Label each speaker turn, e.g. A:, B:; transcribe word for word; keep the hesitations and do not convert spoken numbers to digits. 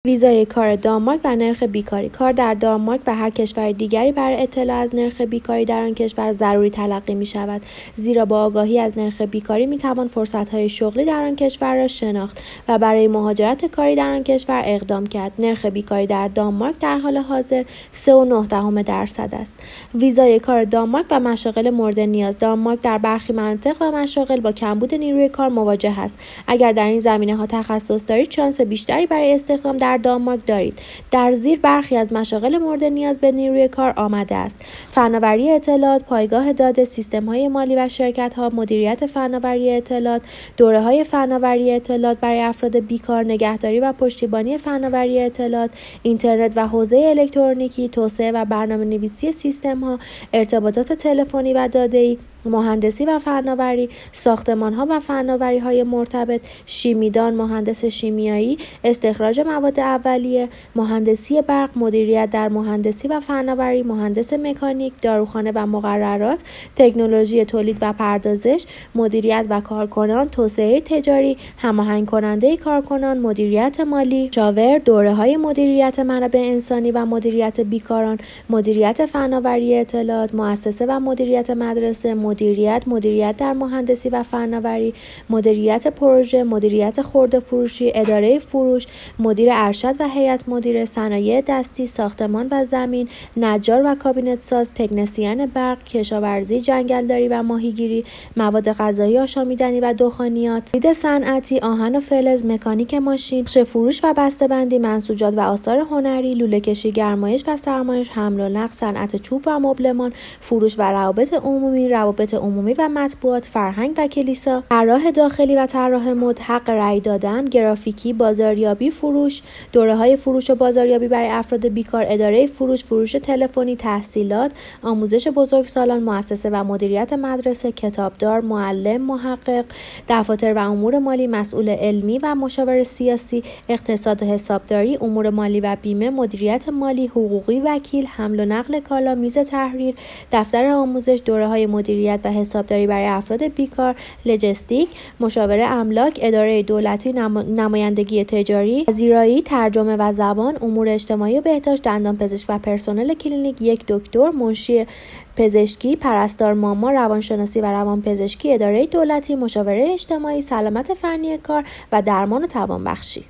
A: ویزای کار دانمارک و نرخ بیکاری. کار در دانمارک و هر کشور دیگری برای اطلاع از نرخ بیکاری در آن کشور ضروری تلقی می شود، زیرا با آگاهی از نرخ بیکاری می توان فرصت‌های شغلی در آن کشور را شناخت و برای مهاجرت کاری در آن کشور اقدام کرد. نرخ بیکاری در دانمارک در حال حاضر سه و نه دهم درصد است. ویزای کار دانمارک و مشاغل مورد نیاز. دانمارک در برخی مناطق و مشاغل با کمبود نیروی کار مواجه است. اگر در این زمینه‌ها تخصص دارید، شانس بیشتری برای استخدام در دانمارک دارید. در زیر برخی از مشاغل مورد نیاز به نیروی کار آمده است: فناوری اطلاعات، پایگاه داده، سیستم‌های مالی و شرکت‌ها، مدیریت فناوری اطلاعات، دوره‌های فناوری اطلاعات برای افراد بیکار، نگهداری و پشتیبانی فناوری اطلاعات، اینترنت و حوزه الکترونیکی، توسعه و برنامه‌نویسی سیستم‌ها، ارتباطات تلفنی و داده‌ای، مهندسی و فناوری، ساختمان‌ها و فناوری‌های مرتبط، شیمیدان، مهندس شیمیایی، استخراج مواد اولیه، مهندسی برق، مدیریت در مهندسی و فناوری، مهندس مکانیک، داروخانه و مقررات، تکنولوژی تولید و پردازش، مدیریت و کارکنان، توسعه تجاری، هماهنگ کننده کارکنان، مدیریت مالی، شاور، دوره‌های مدیریت منابع انسانی و مدیریت بیکاران، مدیریت فناوری اطلاعات، مؤسسه و مدیریت مدرسه، مدیریت، مدیریت در مهندسی و فناوری، مدیریت پروژه، مدیریت خرده فروشی، اداره فروش، مدیر ارشد و هیئت مدیره، صنایع دستی، ساختمان و زمین، نجار و کابینت ساز، تکنسین برق، کشاورزی، جنگلداری و ماهیگیری، مواد غذایی، آشامیدنی و دخانیات، تولید صنعتی، آهن و فلز، مکانیک ماشین، بخش فروش و بسته‌بندی، منسوجات و آثار هنری، لوله‌کشی، گرمایش و سرمایش، حمل و نقل، صنعت چوب و مبلمان، فروش و روابط عمومی، روابط عمومی و مطبوعات، فرهنگ و کلیسا، طراح داخلی و طراح مد، حق رأی دادن، گرافیکی، بازاریابی، فروش، دوره‌های فروش و بازاریابی برای افراد بیکار، اداره فروش، فروش تلفنی، تحصیلات، آموزش بزرگسالان، مؤسسه و مدیریت مدرسه، کتابدار، معلم، محقق، دفاتر و امور مالی، مسئول علمی و مشاور سیاسی، اقتصاد و حسابداری، امور مالی و بیمه، مدیریت مالی، حقوقی، وکیل، حمل و نقل کالا، میز تحریر، دفتر آموزش، دوره‌های مدیریت و حسابداری برای افراد بیکار، لجستیک، مشاور املاک، اداره دولتی، نمایندگی تجاری، پذیرایی، ترجمه و زبان، امور اجتماعی و بهداشت، دندانپزشک و پرسنل کلینیک، یک دکتر، منشی پزشکی، پرستار ماما، روانشناسی و روانپزشکی، اداره دولتی، مشاوره اجتماعی، سلامت فنی کار و درمان و توانبخشی.